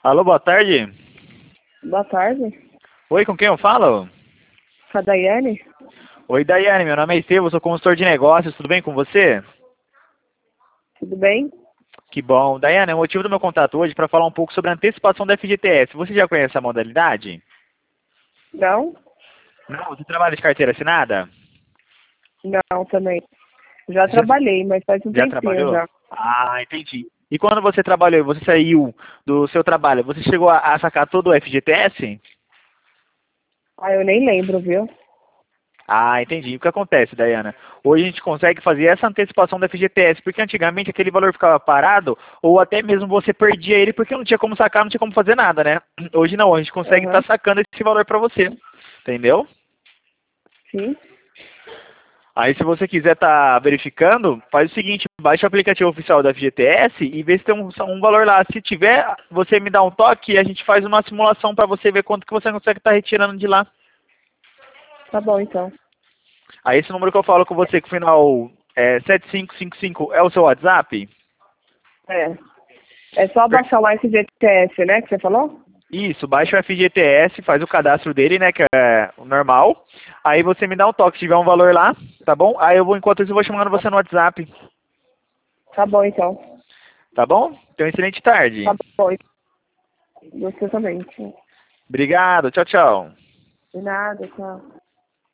Alô, boa tarde. Boa tarde. Oi, com quem eu falo? Com a Daiane? Oi, Daiane, meu nome é Estevam, sou consultor de negócios, tudo bem com você? Tudo bem? Que bom. Daiane, o motivo do meu contato hoje é para falar um pouco sobre a antecipação da FGTS. Você já conhece a modalidade? Não? Não, você trabalha de carteira assinada? Não, também. Já Já, trabalhei, mas faz um já tempinho trabalhou? já. Ah, entendi. E quando você trabalhou, você saiu do seu trabalho, você chegou a sacar todo o FGTS? Ah, eu nem lembro, viu? Ah, entendi. O que acontece, Dayana? Hoje a gente consegue fazer essa antecipação da FGTS, porque antigamente aquele valor ficava parado, ou até mesmo você perdia ele porque não tinha como sacar, não tinha como fazer nada, né? Hoje não, a gente consegue estar Aham. sacando esse valor para você, entendeu? Sim. Aí se você quiser estar verificando, faz o seguinte, baixa o aplicativo oficial da FGTS e vê se tem um valor lá. Se tiver, você me dá um toque e a gente faz uma simulação para você ver quanto que você consegue estar retirando de lá. Tá bom, então. Aí esse número que eu falo com você, que o final é 7555, é o seu WhatsApp? É. É só Per- baixar o FGTS, né, que você falou? Isso, baixa o FGTS, faz o cadastro dele, né, que é o normal. Aí você me dá um toque, se tiver um valor lá, tá bom? Aí enquanto isso, eu vou chamando você no WhatsApp, Tá bom, então. tá bom? Então, excelente tarde. Tá bom. Você também. Obrigado, tchau, tchau. De nada, tchau.